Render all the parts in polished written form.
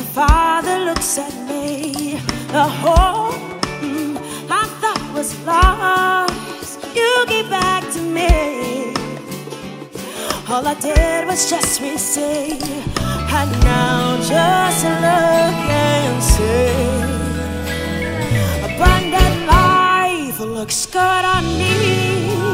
Father looks at me. The whole I thought was lost, you gave back to me. All I did was just receive, and now just look and see. Abundant life looks good on me.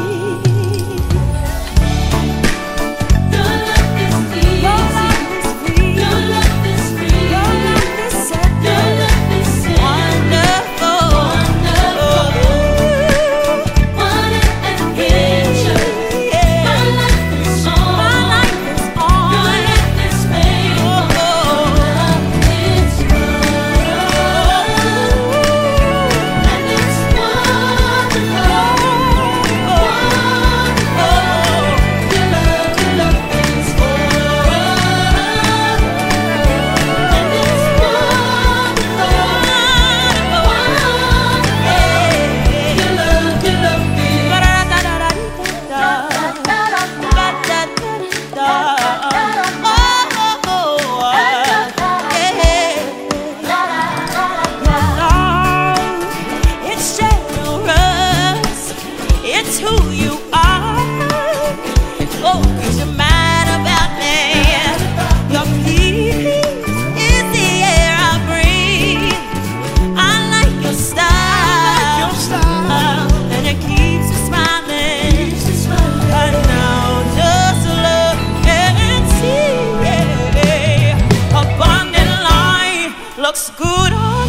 It's who you are. Oh, 'cause you're mad about me. Your peace is the air I breathe. I like your style, and it keeps me smiling. And now just look and see. Abundant life looks good on